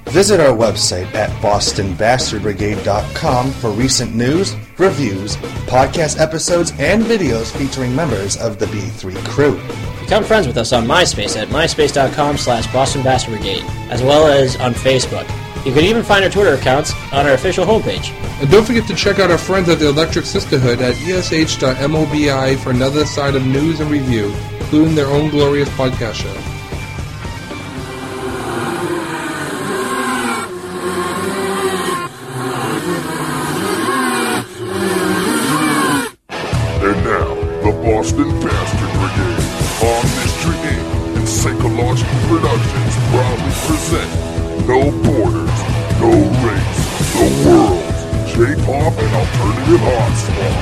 Visit our website at bostonbastardbrigade.com for recent news, reviews, podcast episodes, and videos featuring members of the B3 crew. Become friends with us on MySpace at myspace.com/BostonBastardBrigade, as well as on Facebook. You can even find our Twitter accounts on our official homepage. And don't forget to check out our friends at the Electric Sisterhood at esh.mobi for another side of news and review, including their own glorious podcast show. And now, the Boston Bastard Brigade, on Mystery Inc. and Psychological Productions proudly present No Borders, No Race, The World's J-Pop and Alternative Hotspot.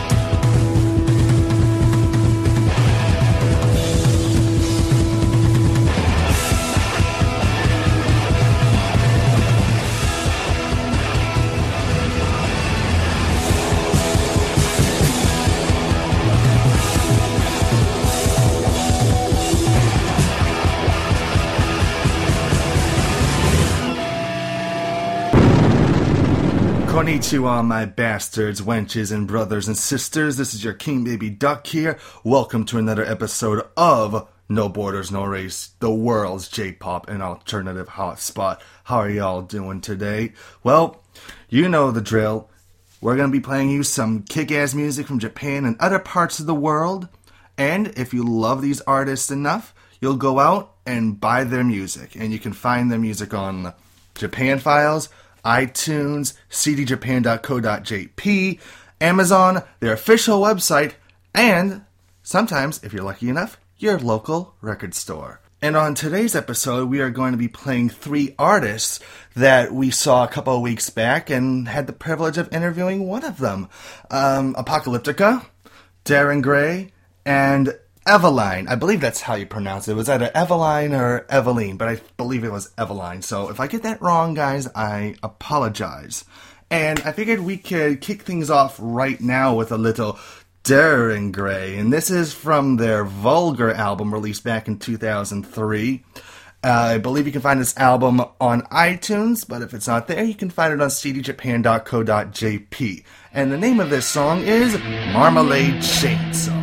Konnichiwa, my bastards, wenches, and brothers and sisters. This is your King Baby Duck here. Welcome to another episode of No Borders, No Race, the world's J-pop and alternative hotspot. How are y'all doing today? Well, you know the drill. We're going to be playing you some kick-ass music from Japan and other parts of the world. And if you love these artists enough, you'll go out and buy their music. And you can find their music on Japan Files, iTunes, cdjapan.co.jp, Amazon, their official website, and sometimes, if you're lucky enough, your local record store. And on today's episode, we are going to be playing 3 artists that we saw a couple of weeks back and had the privilege of interviewing one of them. Apocalyptica, Darren Gray, and Eveline. I believe that's how you pronounce it. It was either Eveline or Eveline, but I believe it was Eveline. So if I get that wrong, guys, I apologize. And I figured we could kick things off right now with a little Darren Gray. And this is from their Vulgar album released back in 2003. I believe you can find this album on iTunes, but if it's not there, you can find it on cdjapan.co.jp. And the name of this song is Marmalade Chainsaw.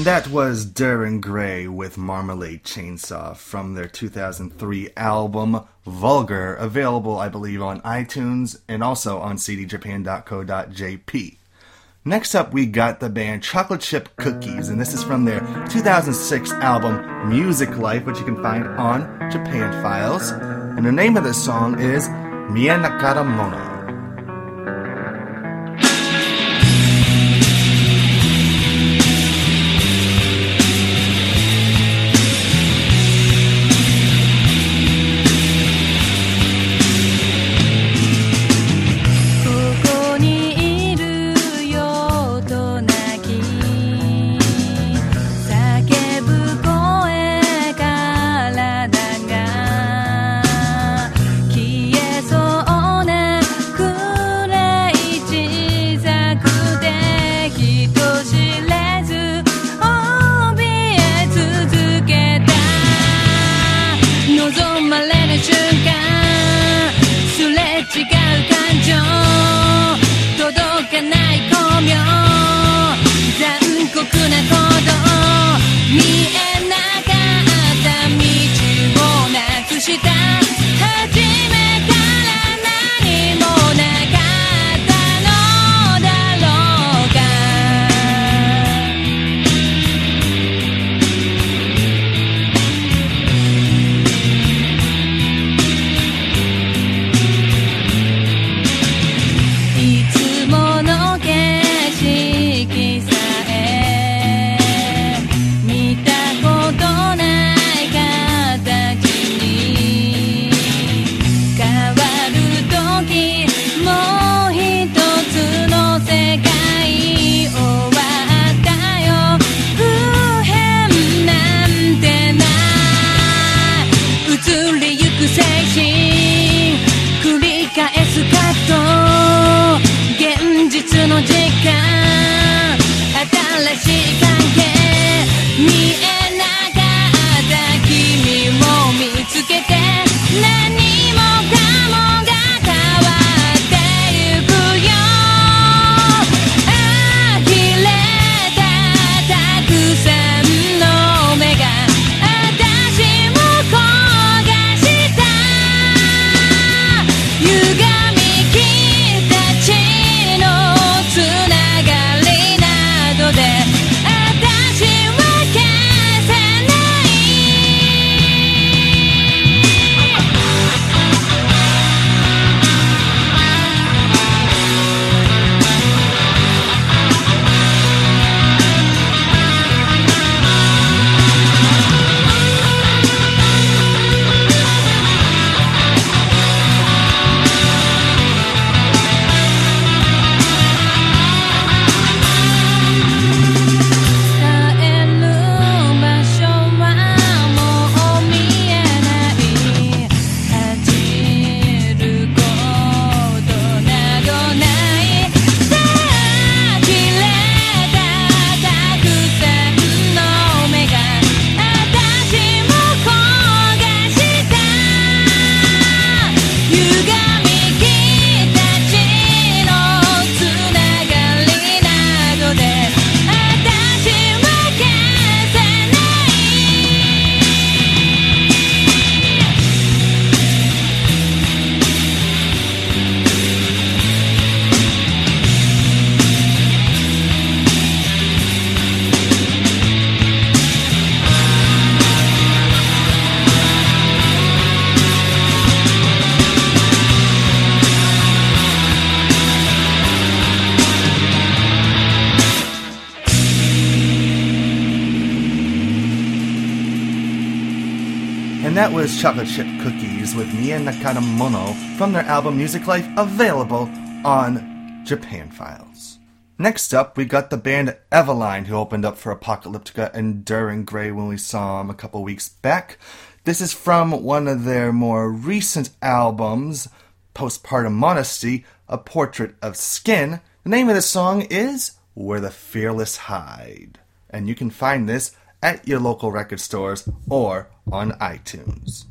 that was Darren Gray with Marmalade Chainsaw from their 2003 album Vulgar, available, I believe, on iTunes and also on cdjapan.co.jp. Next up, we got the band Chocolate Chip Cookies, and this is from their 2006 album Music Life, which you can find on Japan Files. And the name of this song is Mie Nakara Mono. And that was Chocolate Chip Cookies with Mie Nakara Mono from their album Music Life, available on Japan Files. Next up, we got the band Eveline, who opened up for Apocalyptica and Darren Gray when we saw them a couple weeks back. This is from one of their more recent albums, Postpartum Modesty, A Portrait of Skin. The name of the song is Where the Fearless Hide. And you can find this at your local record stores or on iTunes.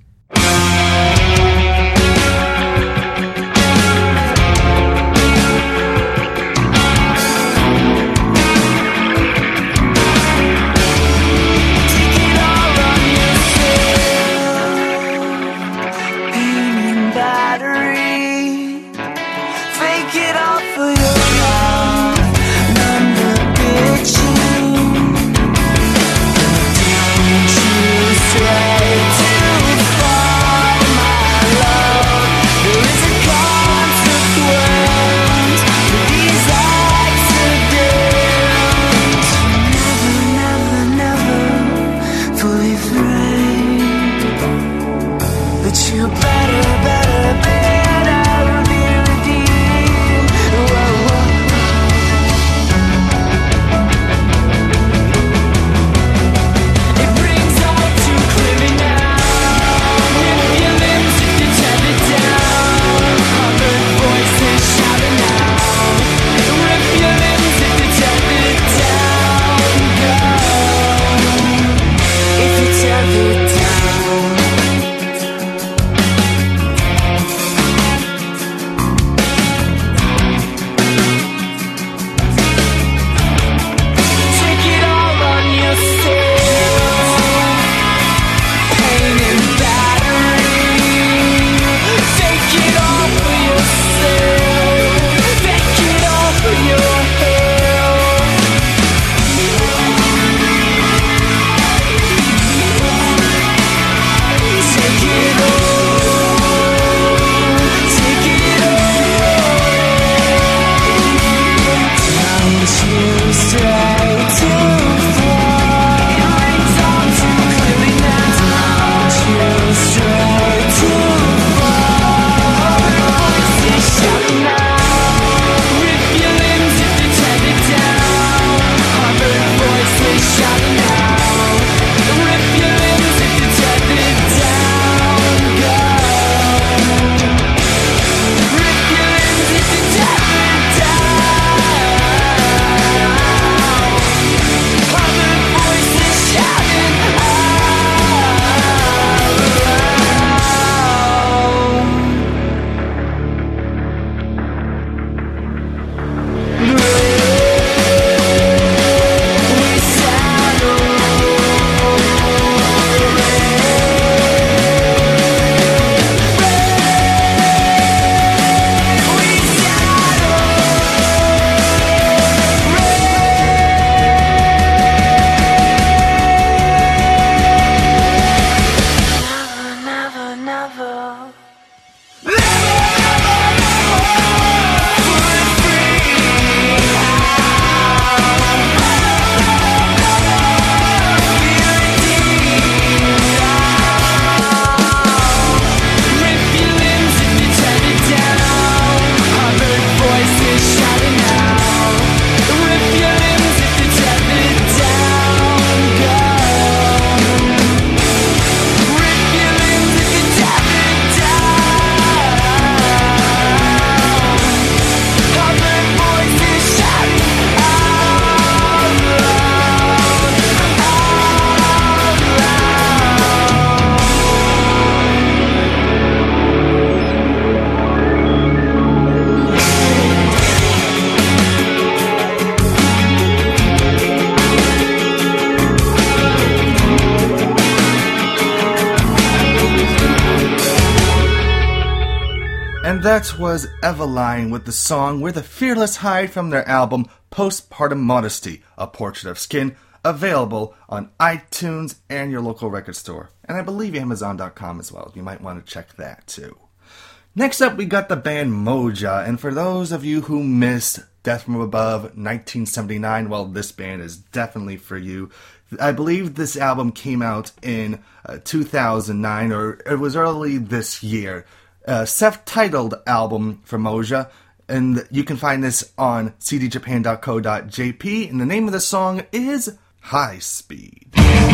And that was Eveline with the song Where the Fearless Hide from their album Postpartum Modesty, A Portrait of Skin, available on iTunes and your local record store. And I believe Amazon.com as well. You might want to check that too. Next up, we got the band Moja, and for those of you who missed Death from Above 1979, well, this band is definitely for you. I believe this album came out in 2009, or it was early this year. Self-titled album for Moja, and you can find this on cdjapan.co.jp, and the name of the song is High Speed.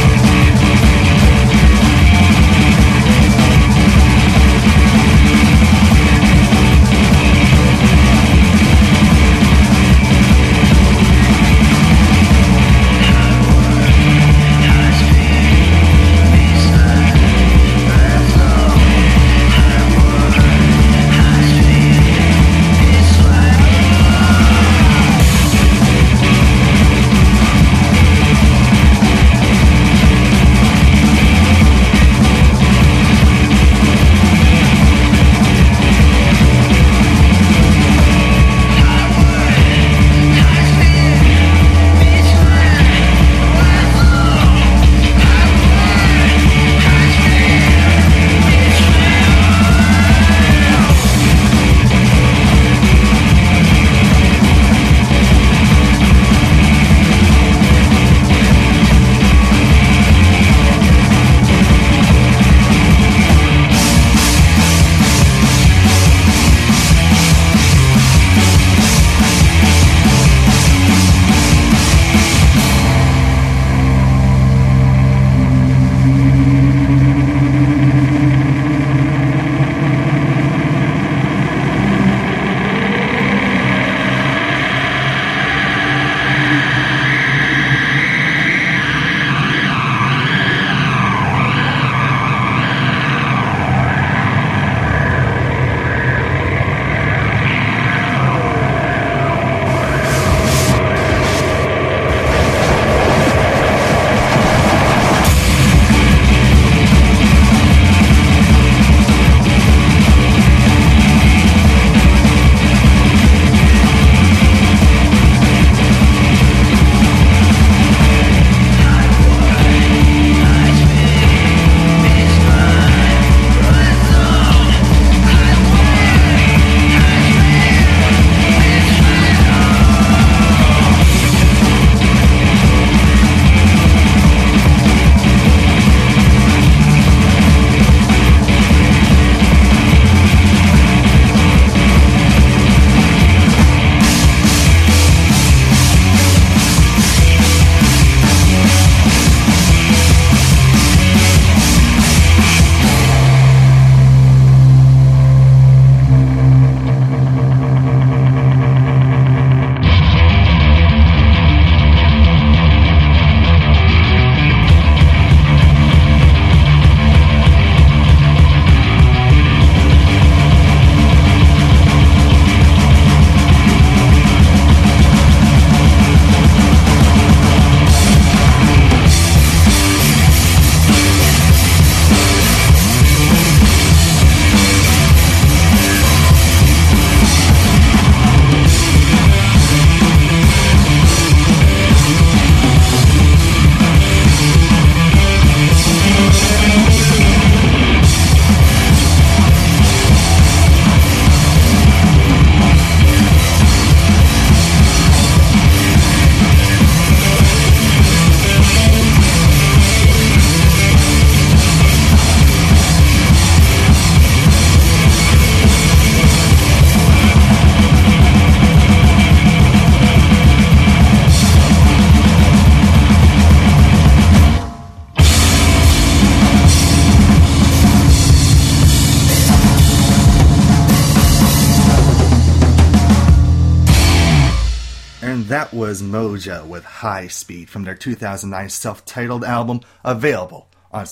That was Moja with High Speed from their 2009 self-titled album, available on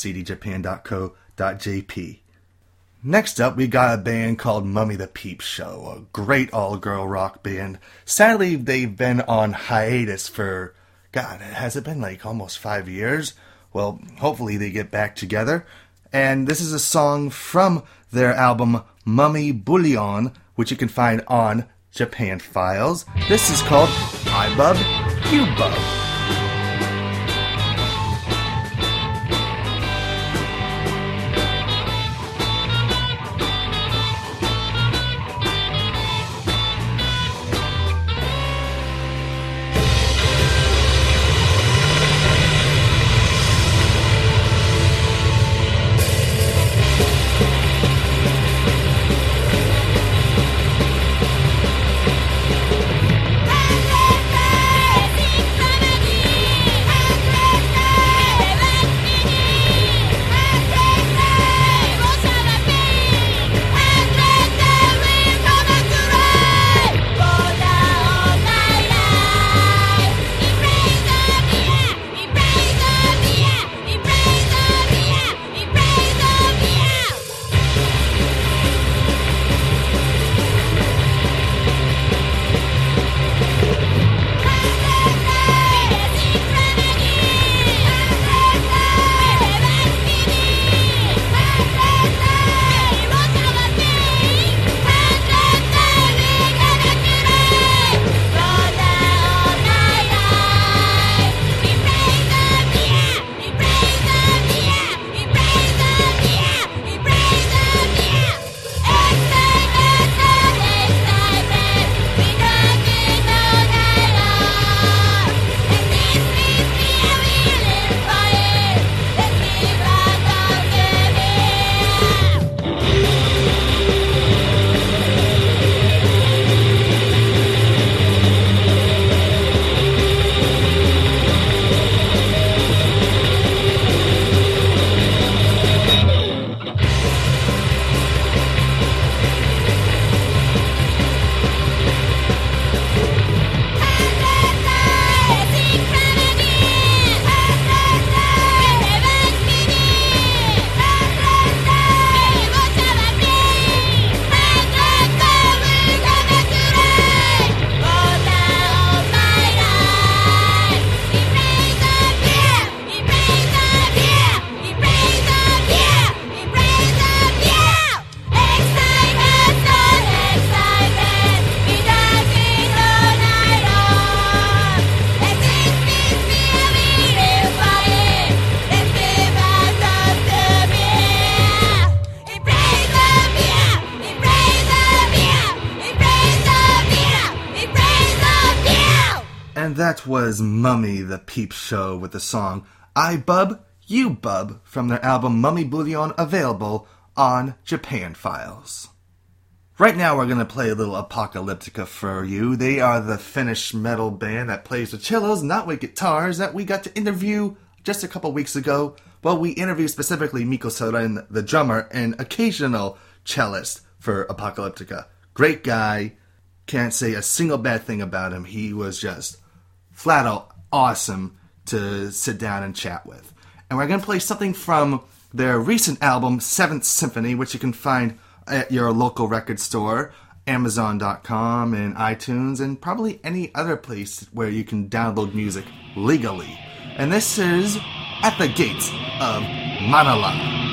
cdjapan.co.jp. Next up, we got a band called Mummy the Peep Show, a great all-girl rock band. Sadly, they've been on hiatus for, has it been like almost 5 years? Well, hopefully they get back together. And this is a song from their album, Mummy Bullion, which you can find on Japan Files. This is called I Bub, You Bub. And that was Mummy the Peep Show with the song I Bub, You Bub from their album Mummy Bullion, available on Japan Files. Right now we're going to play a little Apocalyptica for you. They are the Finnish metal band that plays with cellos, not with guitars, that we got to interview just a couple weeks ago. Well, we interviewed specifically Mikko Soren, the drummer and occasional cellist for Apocalyptica. Great guy. Can't say a single bad thing about him. He was just flat out awesome to sit down and chat with. And we're going to play something from their recent album, Seventh Symphony, which you can find at your local record store, Amazon.com and iTunes, and probably any other place where you can download music legally. And this is At the Gates of Manala.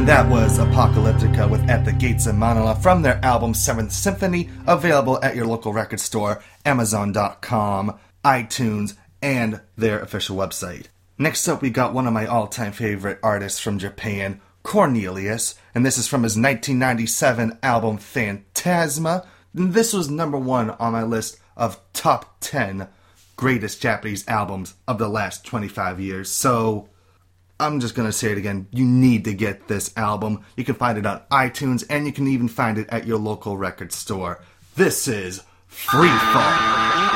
And that was Apocalyptica with At the Gates of Manala from their album 7th Symphony, available at your local record store, Amazon.com, iTunes, and their official website. Next up, we got one of my all-time favorite artists from Japan, Cornelius, and this is from his 1997 album Phantasma. And this was number 1 on my list of top 10 greatest Japanese albums of the last 25 years. So I'm just going to say it again. You need to get this album. You can find it on iTunes, and you can even find it at your local record store. This is Free Fall.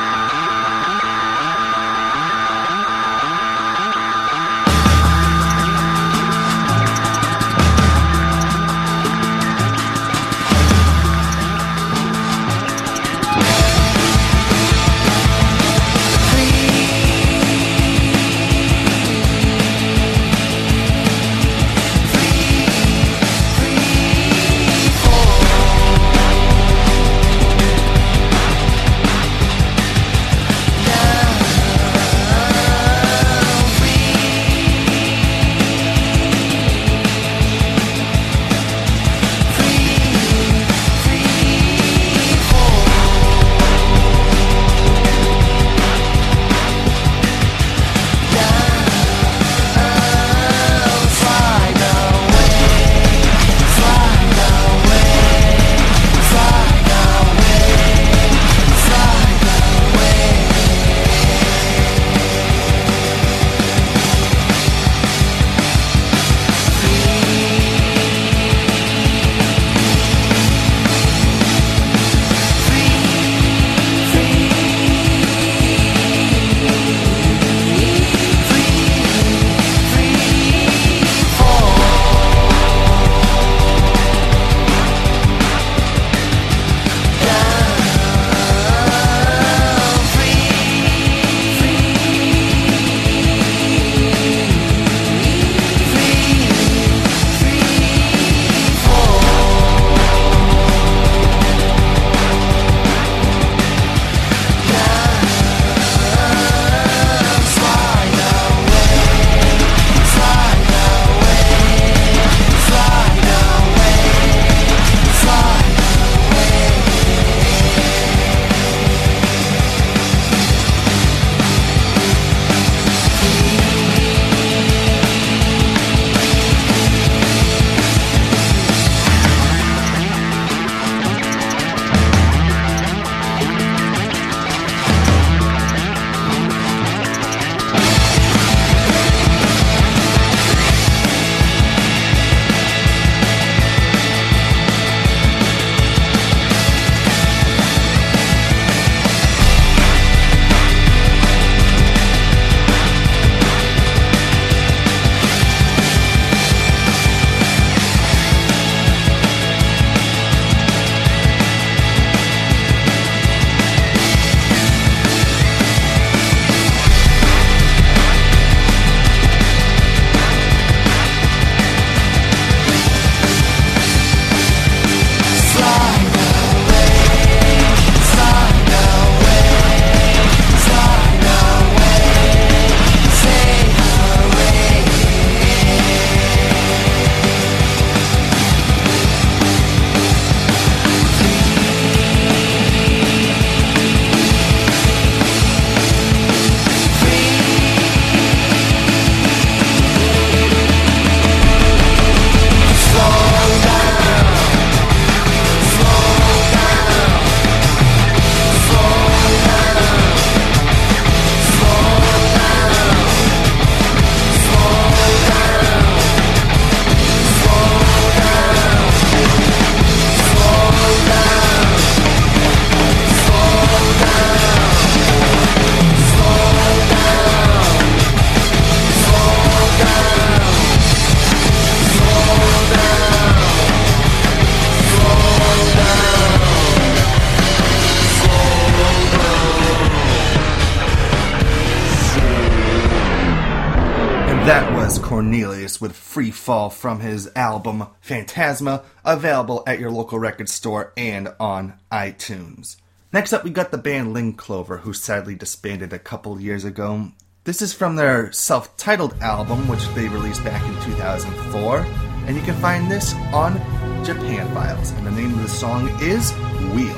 That was Cornelius with Free Fall from his album Phantasma, available at your local record store and on iTunes. Next up, we got the band Ling Clover, who sadly disbanded a couple years ago. This is from their self-titled album, which they released back in 2004. and you can find this on Japan Files. And the name of the song is Wheel.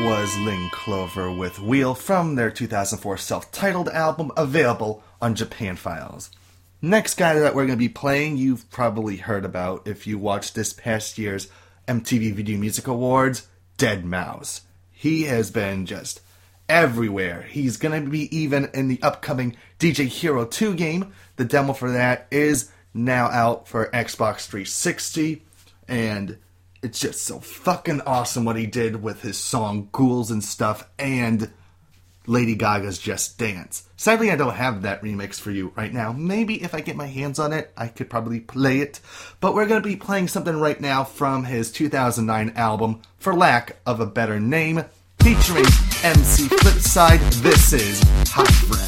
was Ling Clover with Wheel from their 2004 self-titled album, available on Japan Files. Next guy that we're going to be playing, you've probably heard about if you watched this past year's MTV Video Music Awards, Deadmau5. He has been just everywhere. He's going to be even in the upcoming DJ Hero 2 game. The demo for that is now out for Xbox 360, and it's just so fucking awesome what he did with his song Ghouls and Stuff and Lady Gaga's Just Dance. Sadly, I don't have that remix for you right now. Maybe if I get my hands on it, I could probably play it. But we're going to be playing something right now from his 2009 album, For Lack of a Better Name, featuring MC Flipside. This is Hot Friend.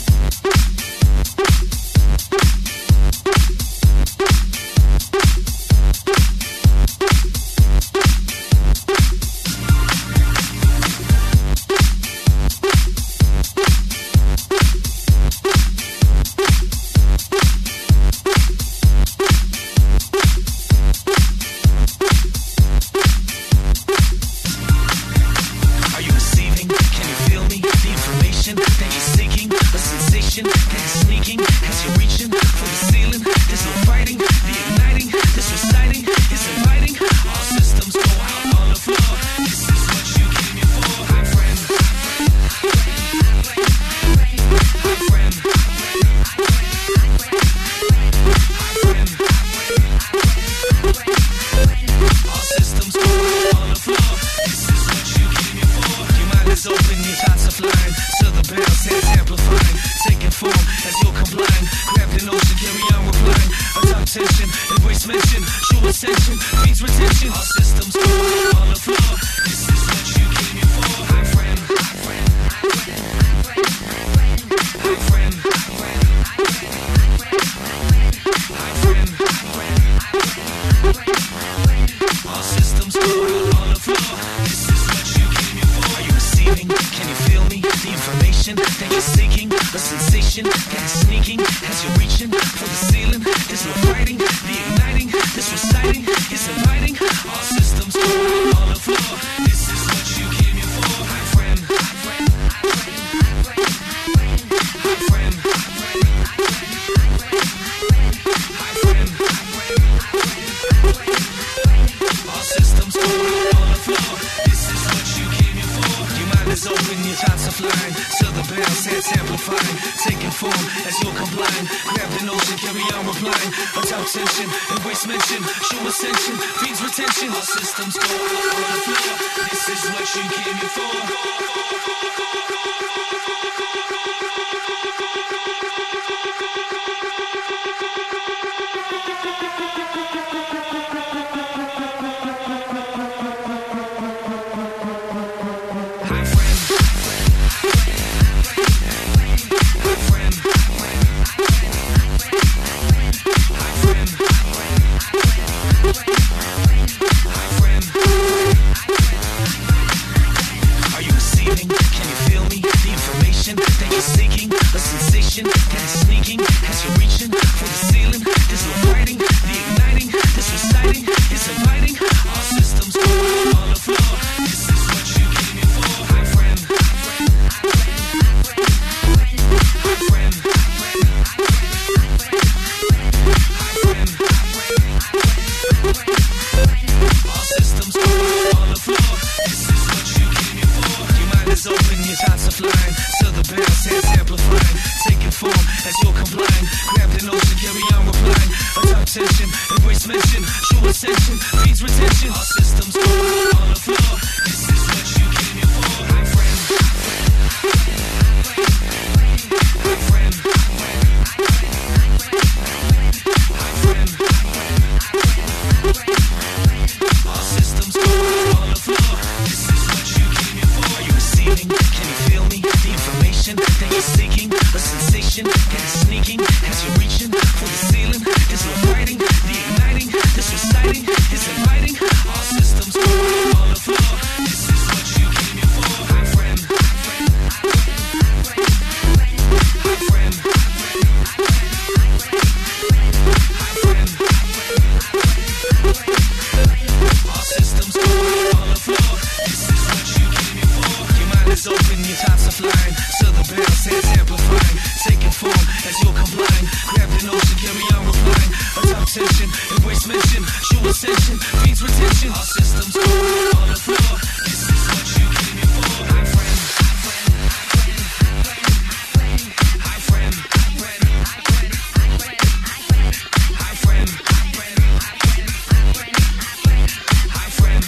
is open, your thoughts are flying. Southern bound, sands amplifying. Taking form as you're complying. Grab the notion, carry on replying. A top tension, embrace mention. Show ascension, feeds retention. Our systems go on the floor. This is what you came here for. Hi friend, hi friend, hi friend, hi friend, hi friend, hi friend, hi friend,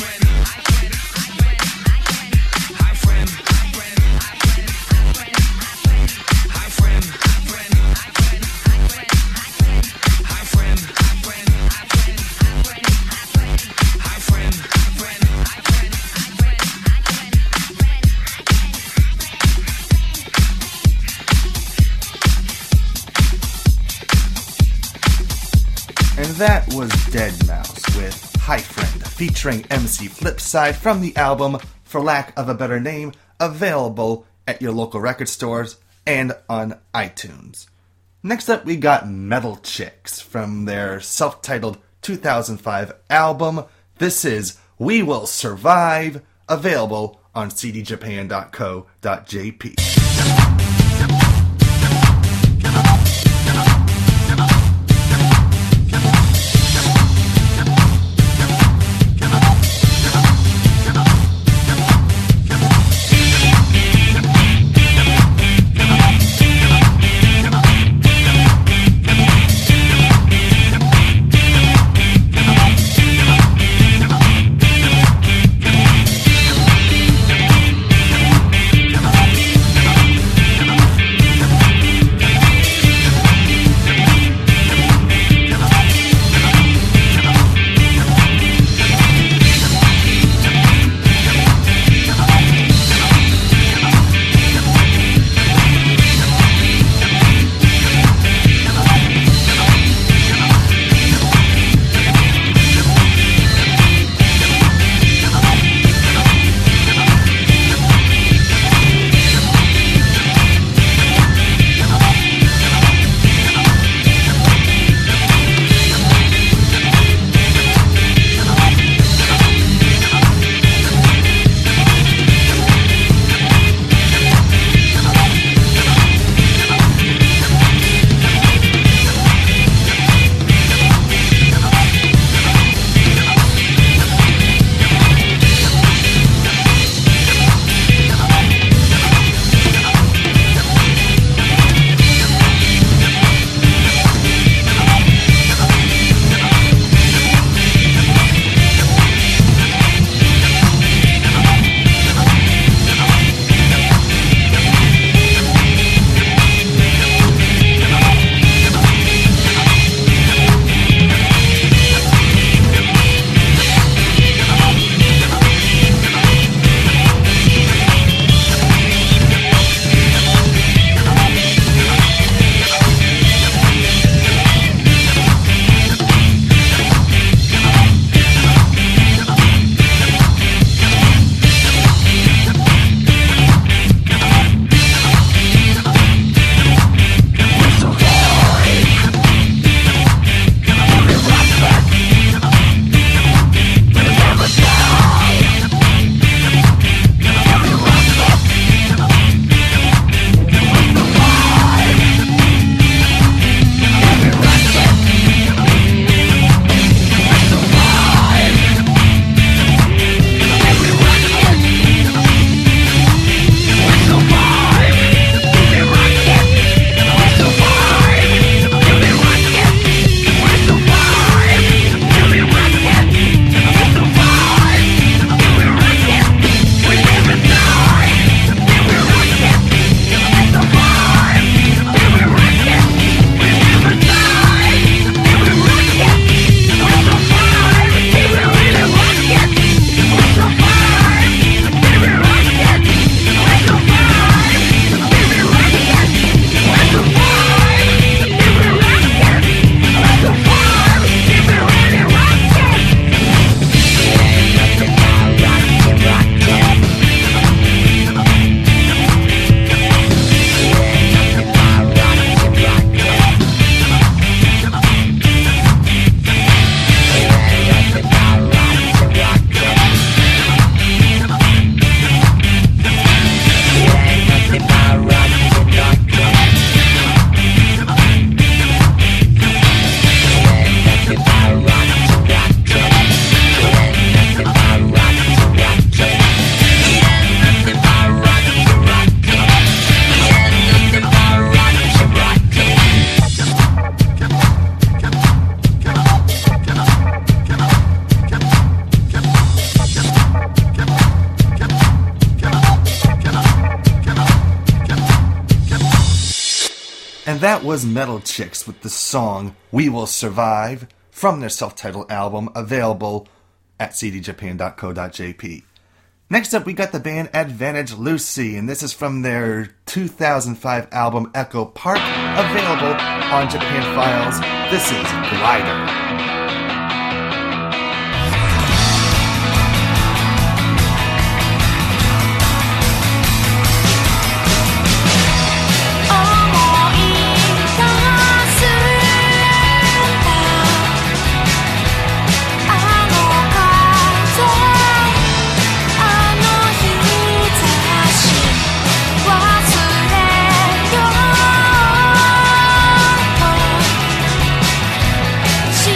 hi friend, And that was Deadmau5 with Hi Friend, featuring MC Flipside from the album For Lack of a Better Name, available at your local record stores and on iTunes. Next up, we got Metal Chicks from their self-titled 2005 album. This is We Will Survive, available on cdjapan.co.jp. And that was Metal Chicks with the song We Will Survive from their self-titled album, available at cdjapan.co.jp. Next up, we got the band Advantage Lucy, and this is from their 2005 album Echo Park, available on Japan Files. This is Glider. 「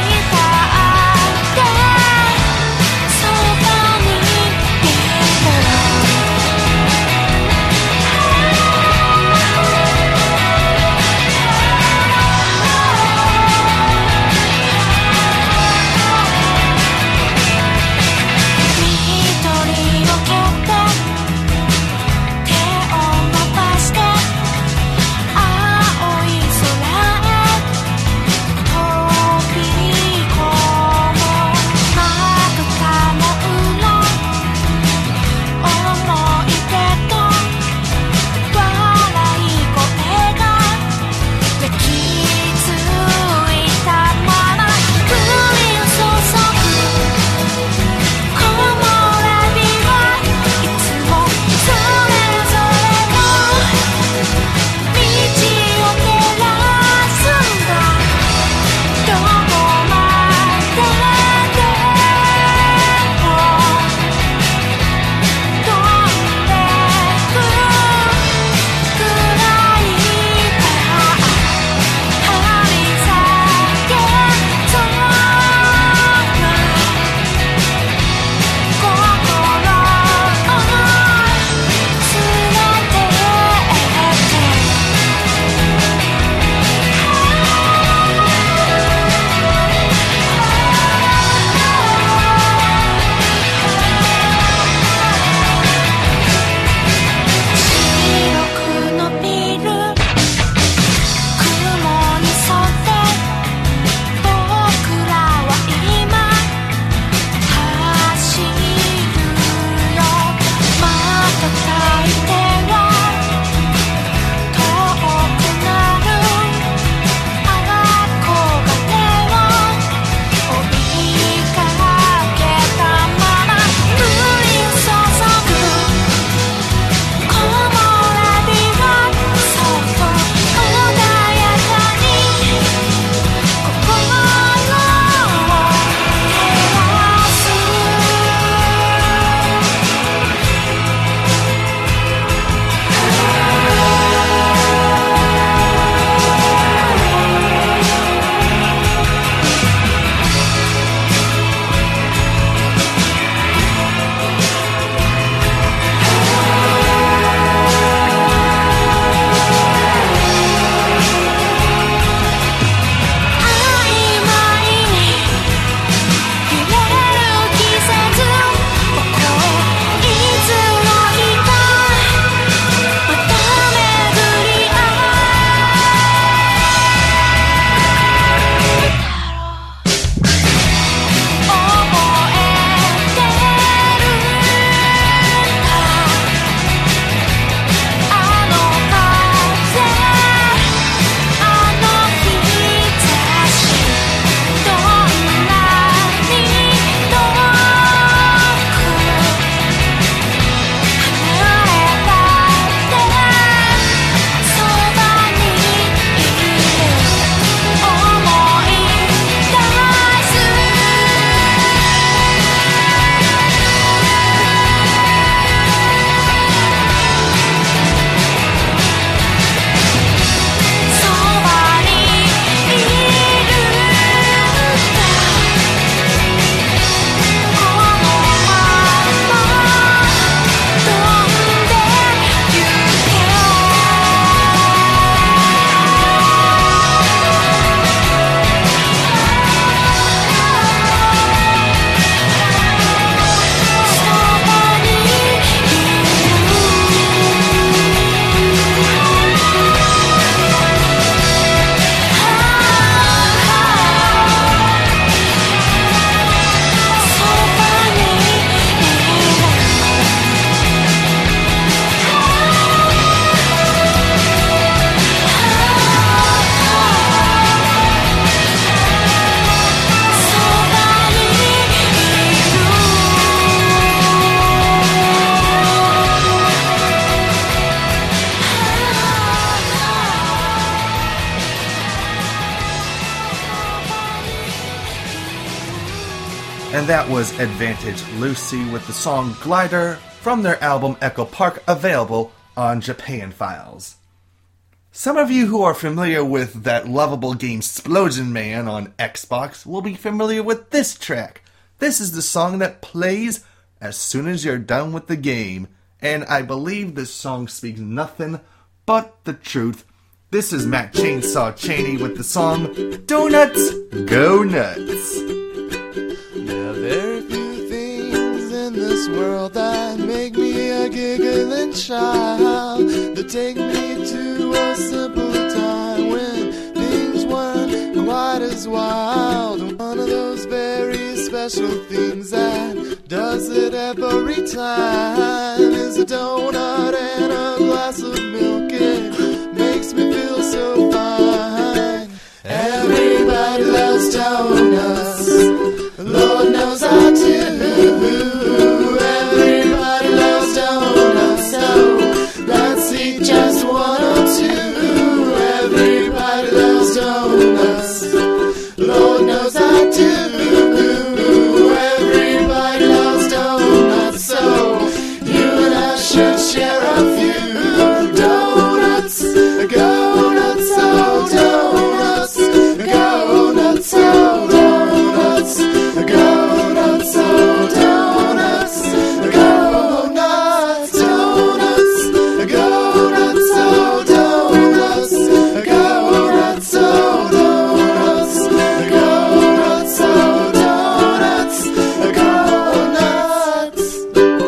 And that was Advantage Lucy with the song Glider from their album Echo Park, available on Japan Files. Some of you who are familiar with that lovable game Splosion Man on Xbox will be familiar with this track. This is the song that plays as soon as you're done with the game, and I believe this song speaks nothing but the truth. This is Matt Chainsaw Chaney with the song Donuts Go Nuts. Now there are few things in this world that make me a giggling child, that take me to a simple time when things weren't quite as wild. One of those very special things that does it every time is a donut and a glass of milk. It makes me feel so fine. Everybody loves donuts, Lord knows I do. Everybody loves donuts, so let's eat just one or two. Everybody loves donuts, Lord knows I do. Everybody loves donuts, so you and I should share a few. Donuts, go nuts, oh donuts, go nuts, oh donuts, go nuts, oh donuts, go nuts, donuts, go nuts, oh donuts, go nuts, oh donuts, go nuts, oh donuts, go nuts.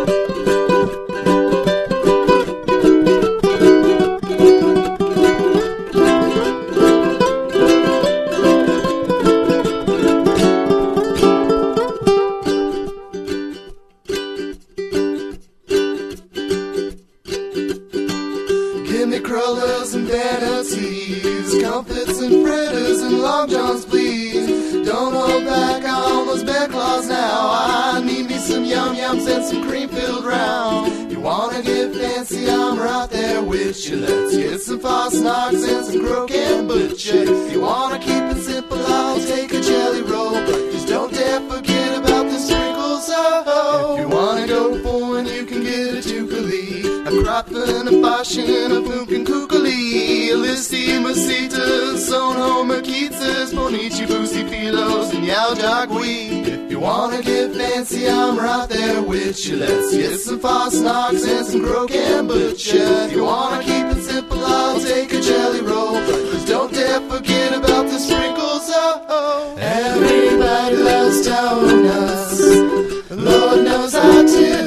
Give me crullers and vanities, comfits and fritters and long johns, please. Don't hold back on those bed claws now. I need me some yum-yums and some cream-filled round. You wanna get fancy, I'm right there with you. Let's get some Fosnox and some croquet butcher. If you wanna keep it simple, I'll take a jelly roll, but just don't dare forget about the sprinkles. Oh, if you wanna go for one, you can get a tukali, a Krapfen, a Fashion, a Funkin' Kukali, a Listi, Masita, Sono, Makitas, Bonichi, Boosie, Pilos, and Yao Jagui. If you wanna get fancy, I'm right there with you. Let's get some Fosnox and some croquet butcher. If you wanna keep it simple, I'll take a jelly roll, but just don't dare forget about the sprinkles. Oh, everybody loves donuts, Lord knows I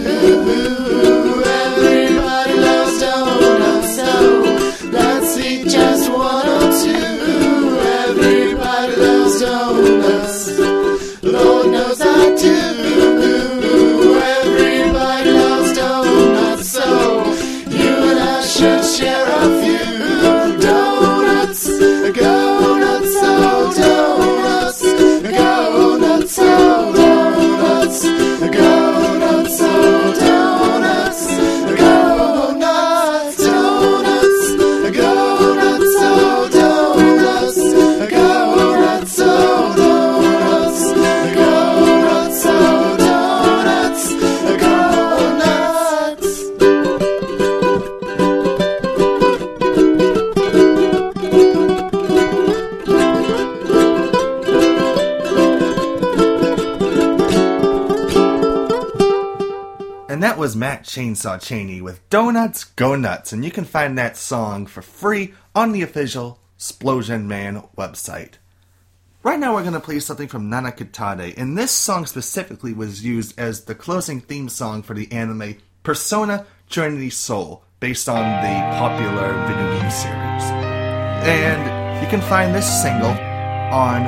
do. Everybody loves donuts, so let's eat just one or two. Everybody loves donuts, Lord knows I do. Everybody loves donuts, so you and I should share a few. Donuts, go nuts, oh donuts, go nuts, oh donuts, go nuts, oh donuts, go nuts, donuts, go nuts, oh donuts, go nuts, oh donuts, go nuts, oh donuts, go nuts. And that was Matt Chainsaw Chaney with Donuts Go Nuts, and you can find that song for free on the official Splosion Man website. Right now we're going to play something from Nana Kitade, and this song specifically was used as the closing theme song for the anime Persona Trinity Soul, based on the popular video game series. And you can find this single on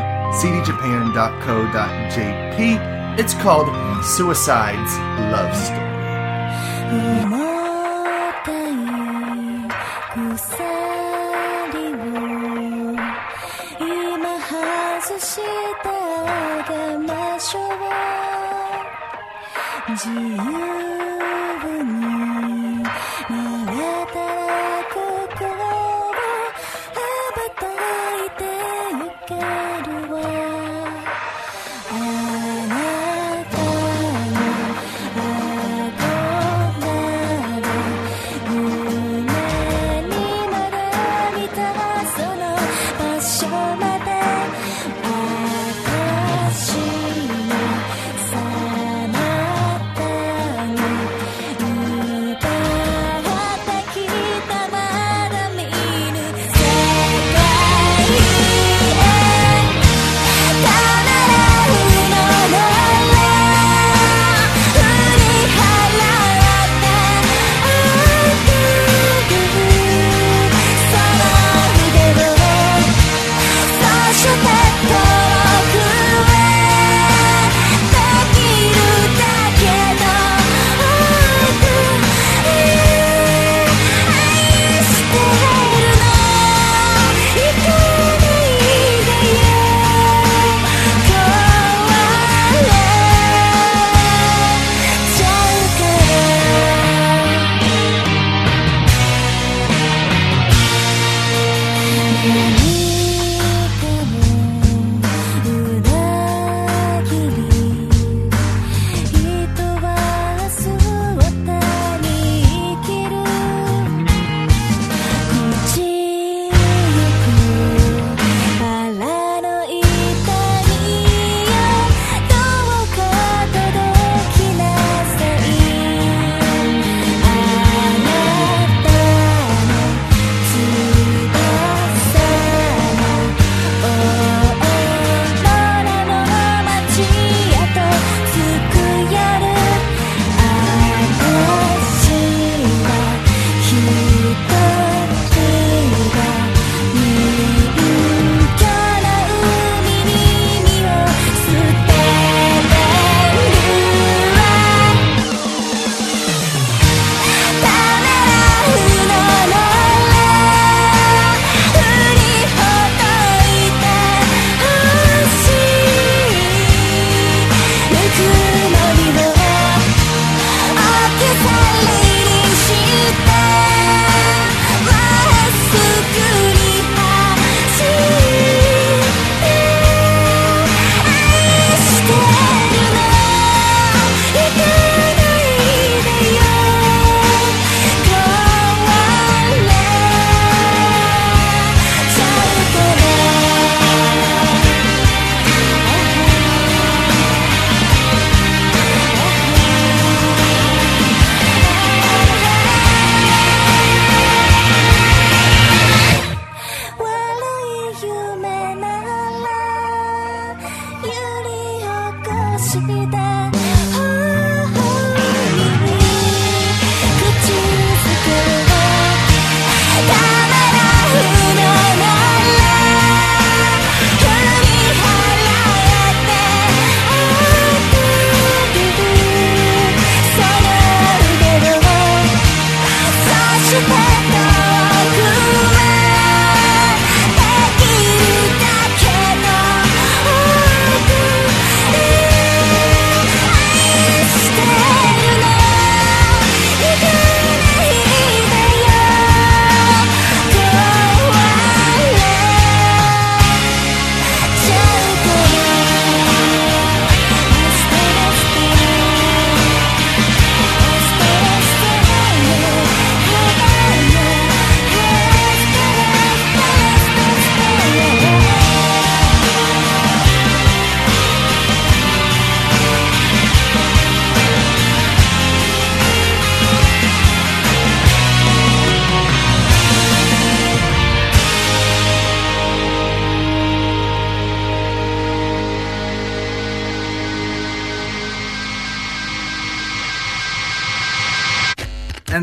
cdjapan.co.jp. It's called Suicide's Love Story. 重たい鎖を今外してあげましょう。自由になれたら心を羽ばたいてゆけるわ。あなた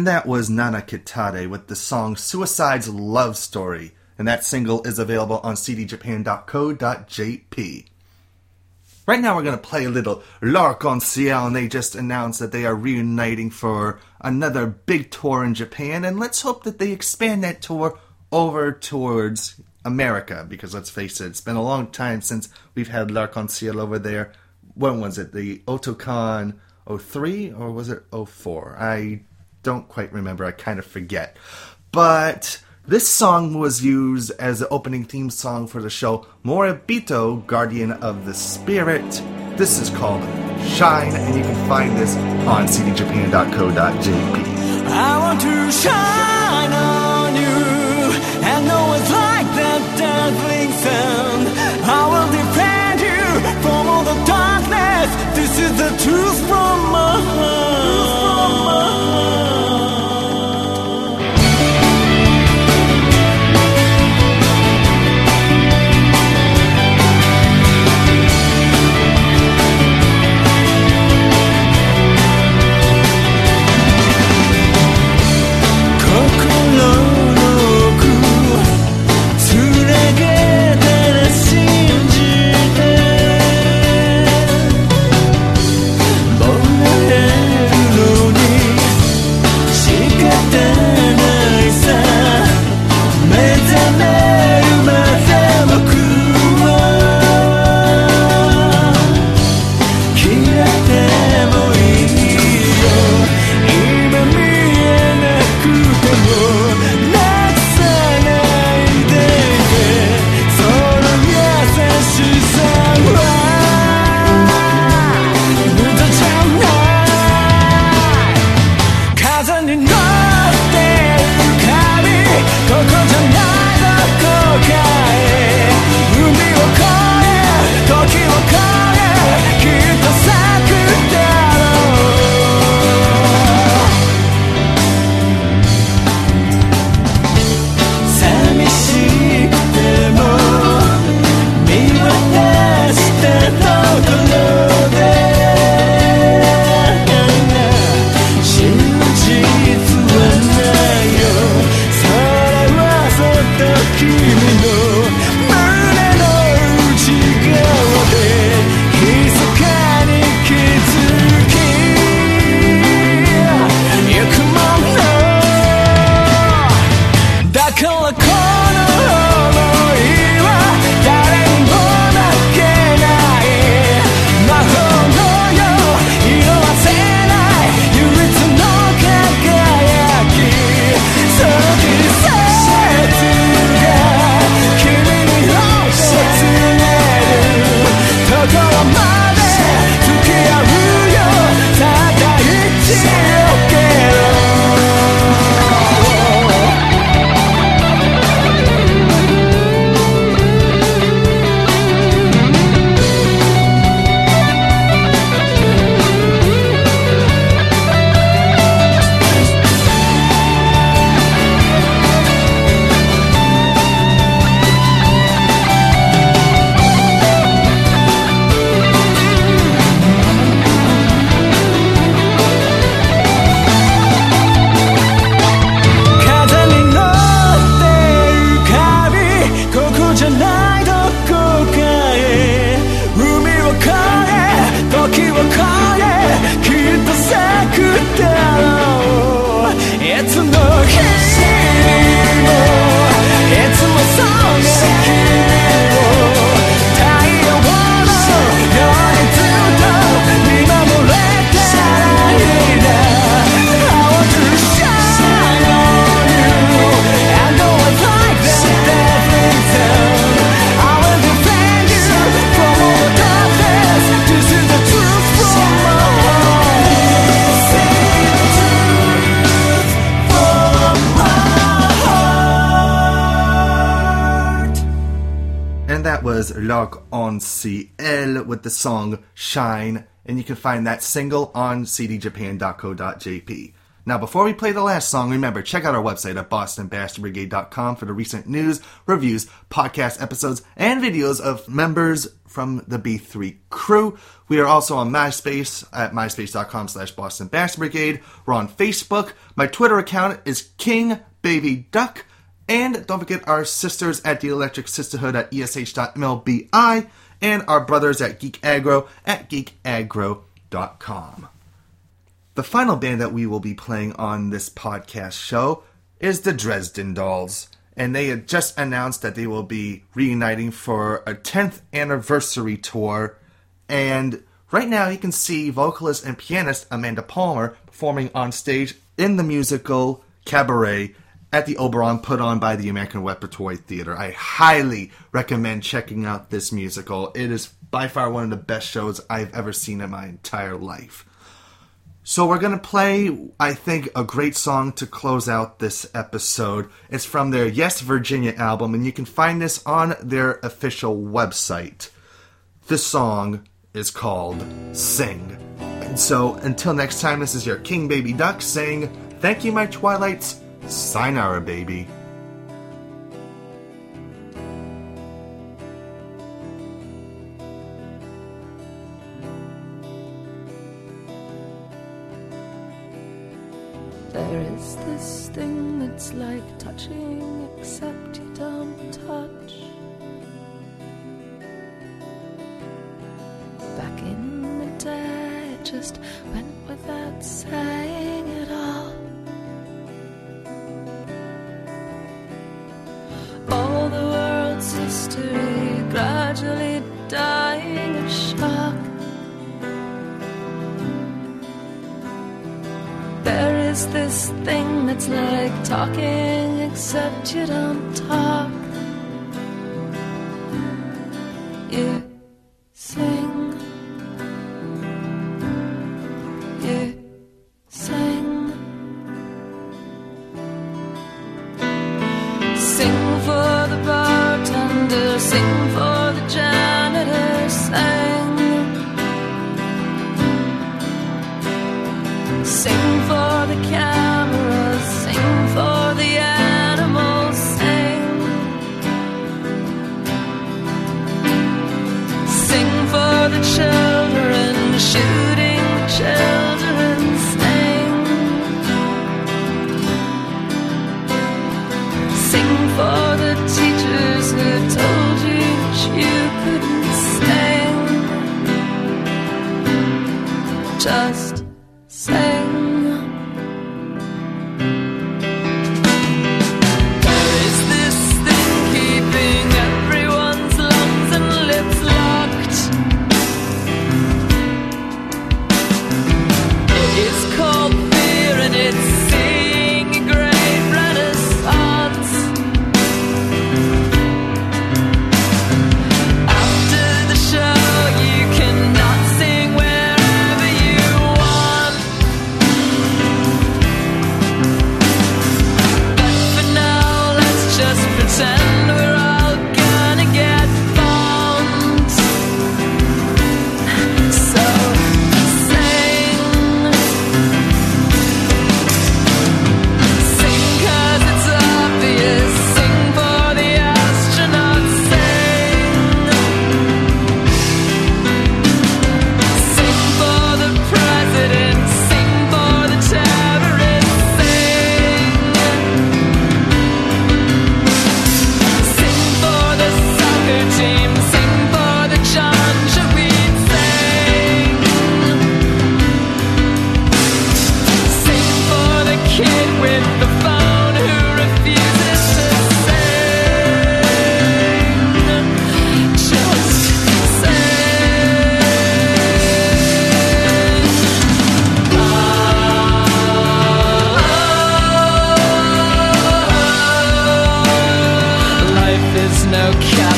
And that was Nana Kitade with the song Suicide's Love Story. And that single is available on cdjapan.co.jp. Right now we're going to play a little L'Arc-en-Ciel, and they just announced that they are reuniting for another big tour in Japan, and let's hope that they expand that tour over towards America, because let's face it, it's been a long time since we've had L'Arc-en-Ciel over there. When was it? The Otakon 03 or was it 04? I don't quite remember. I kind of forget. But this song was used as the opening theme song for the show Moribito, Guardian of the Spirit. This is called Shine, and you can find this on cdjapan.co.jp. I want to shine on you, and no one's like that dazzling sun. I will defend you from all the darkness. This is the truth from my heart. L'Arc-en-Ciel with the song Shine, and you can find that single on cdjapan.co.jp. Now, before we play the last song, remember, check out our website at bostonbastardbrigade.com for the recent news, reviews, podcast episodes, and videos of members from the B3 crew. We are also on MySpace at myspace.com/bostonbastardbrigade. We're on Facebook. My Twitter account is KingBabyDuck. And don't forget our sisters at the Electric Sisterhood at esh.mlbi and our brothers at Geek Aggro at geekaggro.com. The final band that we will be playing on this podcast show is the Dresden Dolls, and they had just announced that they will be reuniting for a 10th anniversary tour, and right now you can see vocalist and pianist Amanda Palmer performing on stage in the musical Cabaret at the Oberon put on by the American Repertory Theater. I highly recommend checking out this musical. It is by far one of the best shows I've ever seen in my entire life. So we're going to play, I think, a great song to close out this episode. It's from their Yes, Virginia album, and you can find this on their official website. This song is called Sing. And so, until next time, this is your King Baby Duck saying, thank you, my Twilights. Sayonara, baby. There is this thing that's like touching, except you don't touch. Back in the day, it just went without saying it all. All the world's history gradually dying of shock. There is this thing that's like talking, except you don't talk. You sing. You sing. Sing for the bartender, sing for the janitor, sing. Sing for the cameras, sing for the animals, sing. Sing for the children, shooting the children, sing. Sing for the teachers who told you that you couldn't sing. Just sing. There is this thing keeping everyone's lungs and lips locked. It is called fear and it's seeing a great renaissance. After the show you cannot sing wherever you want. But for now, let's just pretend we're all gonna get bombed. So sing. Sing 'cause it's obvious. Sing for the astronauts. Sing. Sing for the president. Sing for the terrorists. Sing. Sing for the soccer team. Sing for the John Shaweed. Sing. Sing for the kid with the phone who refuses to sing. Just sing. Life is no